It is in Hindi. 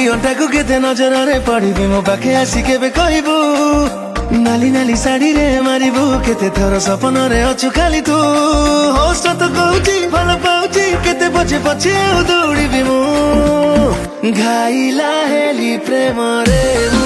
अंटा को केते नजर रे पड़बी मो पाखे आसी केबे कहबू नाली नाली साड़ी रे मारिबू केते थर सपन रे अछु खाली तू होस्ट तो कहूची भल पाउची केते पछे पछे दौड़बी मु घाइला हेली प्रेम रे।